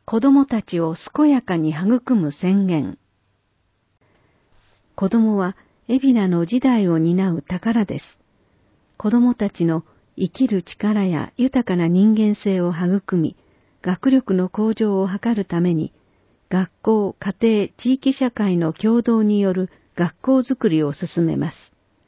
子供たちを健やかに育む宣言。子供は海老名の時代を担う宝です。子供たちの生きる力や豊かな人間性を育み、学力の向上を図るために、学校、家庭、地域社会の共同による学校づくりを進めます。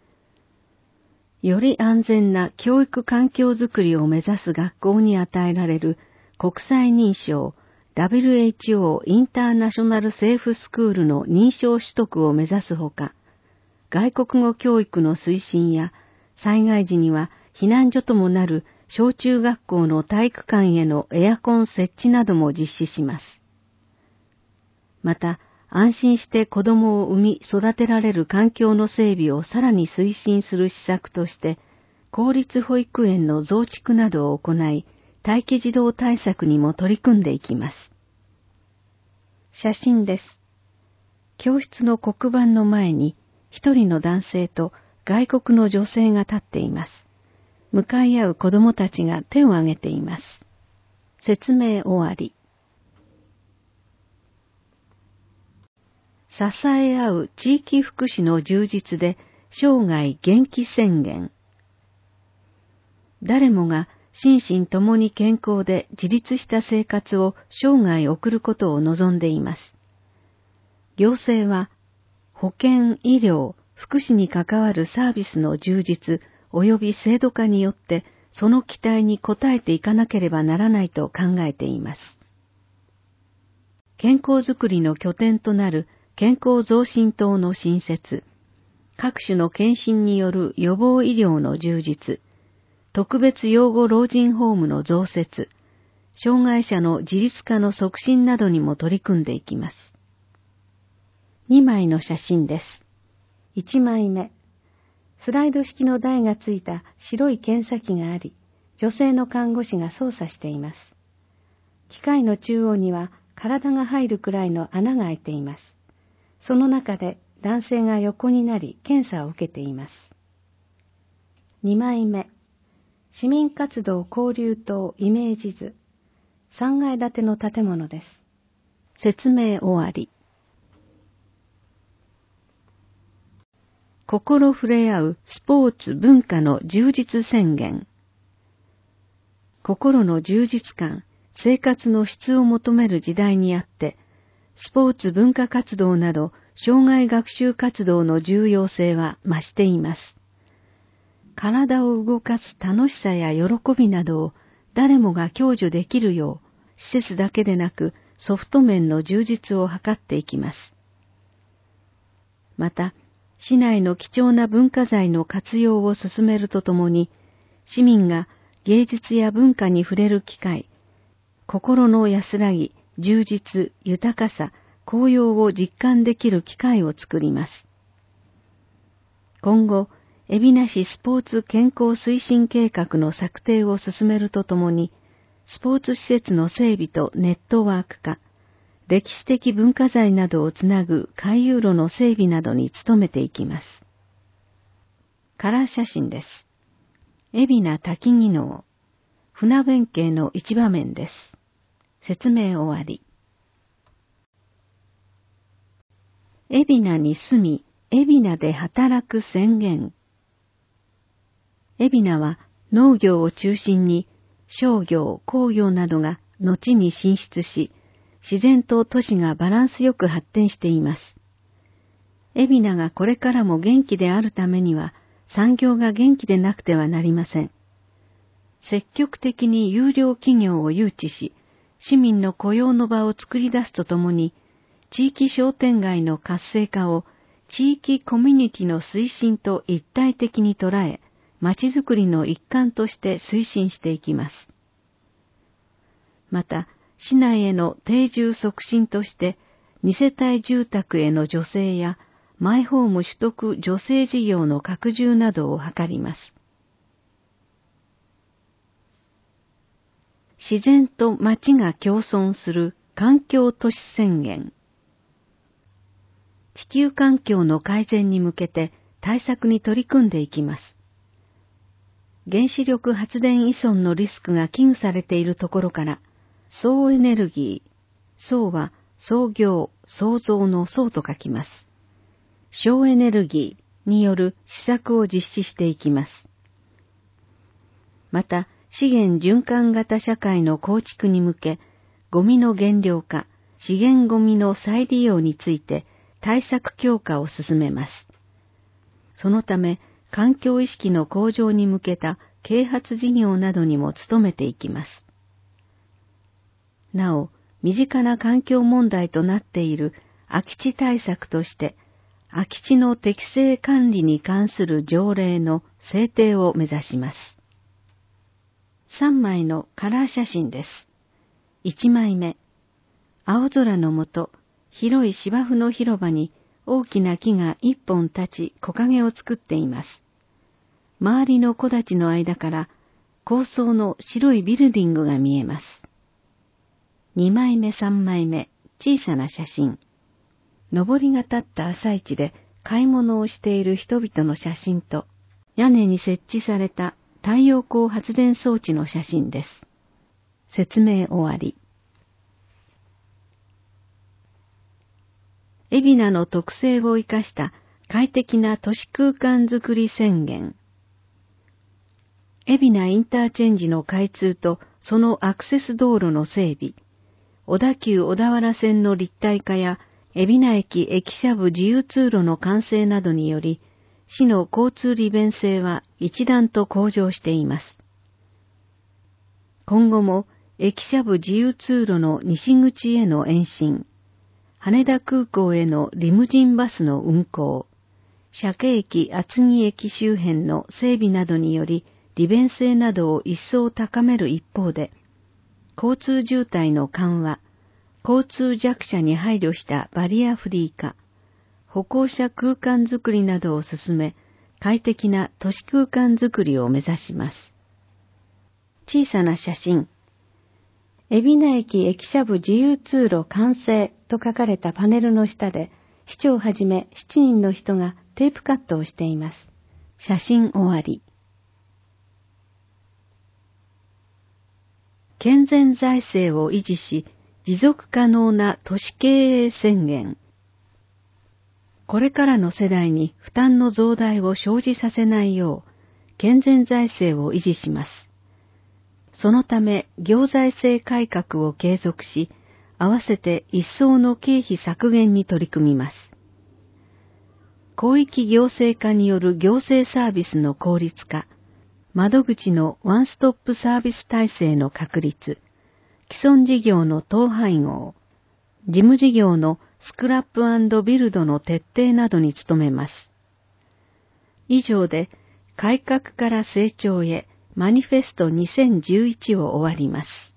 より安全な教育環境づくりを目指す学校に与えられる国際認証 WHO インターナショナルセーフスクールの認証取得を目指すほか、外国語教育の推進や災害時には避難所ともなる小中学校の体育館へのエアコン設置なども実施します。また、安心して子供を産み育てられる環境の整備をさらに推進する施策として、公立保育園の増築などを行い、待機児童対策にも取り組んでいきます。写真です。教室の黒板の前に、一人の男性と外国の女性が立っています。向かい合う子供たちが手を挙げています。説明終わり。支え合う地域福祉の充実で生涯元気宣言。誰もが心身ともに健康で自立した生活を生涯送ることを望んでいます。行政は保健、医療、福祉に関わるサービスの充実及び制度化によってその期待に応えていかなければならないと考えています。健康づくりの拠点となる健康増進棟の新設、各種の検診による予防医療の充実、特別養護老人ホームの増設、障害者の自立化の促進などにも取り組んでいきます。2枚の写真です。1枚目、スライド式の台がついた白い検査機があり、女性の看護師が操作しています。機械の中央には体が入るくらいの穴が開いています。その中で男性が横になり検査を受けています。2枚目、市民活動交流棟イメージ図、3階建ての建物です。説明終わり。心触れ合うスポーツ文化の充実宣言。心の充実感、生活の質を求める時代にあって、スポーツ文化活動など生涯学習活動の重要性は増しています。体を動かす楽しさや喜びなどを誰もが享受できるよう、施設だけでなくソフト面の充実を図っていきます。また、市内の貴重な文化財の活用を進めるとともに、市民が芸術や文化に触れる機会、心の安らぎ、充実、豊かさ、高揚を実感できる機会を作ります。今後、海老名市スポーツ健康推進計画の策定を進めるとともに、スポーツ施設の整備とネットワーク化、歴史的文化財などをつなぐ回遊路の整備などに努めていきます。カラー写真です。海老名滝技能、船弁慶の一場面です。説明終わり。海老名に住み、海老名で働く宣言。海老名は農業を中心に商業、工業などが後に進出し、自然と都市がバランスよく発展しています。海老名がこれからも元気であるためには、産業が元気でなくてはなりません。積極的に優良企業を誘致し、市民の雇用の場を作り出すとともに、地域商店街の活性化を地域コミュニティの推進と一体的に捉え、まちづくりの一環として推進していきます。また、市内への定住促進として、2世帯住宅への助成やマイホーム取得助成事業の拡充などを図ります。自然と町が共存する環境都市宣言。地球環境の改善に向けて対策に取り組んでいきます。原子力発電依存のリスクが危惧されているところから、総エネルギー、 創は創業、創造の創と書きます。省エネルギーによる施策を実施していきます。また、資源循環型社会の構築に向け、ゴミの減量化、資源ゴミの再利用について対策強化を進めます。そのため、環境意識の向上に向けた啓発事業などにも努めていきます。なお、身近な環境問題となっている空き地対策として、空き地の適正管理に関する条例の制定を目指します。3枚のカラー写真です。1枚目。青空の下、広い芝生の広場に大きな木が1本立ち木陰を作っています。周りの木立の間から高層の白いビルディングが見えます。2枚目3枚目、小さな写真。上りが立った朝市で買い物をしている人々の写真と、屋根に設置された太陽光発電装置の写真です。説明終わり。海老名の特性を生かした快適な都市空間づくり宣言。海老名インターチェンジの開通とそのアクセス道路の整備、小田急小田原線の立体化や海老名駅駅舎部自由通路の完成などにより、市の交通利便性は一段と向上しています。今後も駅舎部自由通路の西口への延伸、羽田空港へのリムジンバスの運行、鮭駅厚木駅周辺の整備などにより利便性などを一層高める一方で、交通渋滞の緩和、交通弱者に配慮したバリアフリー化、歩行者空間づくりなどを進め、快適な都市空間づくりを目指します。小さな写真。海老名駅駅舎部自由通路完成と書かれたパネルの下で、市長をはじめ7人の人がテープカットをしています。写真終わり。健全財政を維持し、持続可能な都市経営宣言。これからの世代に負担の増大を生じさせないよう、健全財政を維持します。そのため、行財政改革を継続し、合わせて一層の経費削減に取り組みます。広域行政化による行政サービスの効率化、窓口のワンストップサービス体制の確立、既存事業の統廃合、事務事業のスクラップ&ビルドの徹底などに努めます。以上で、改革から成長へマニフェスト2011を終わります。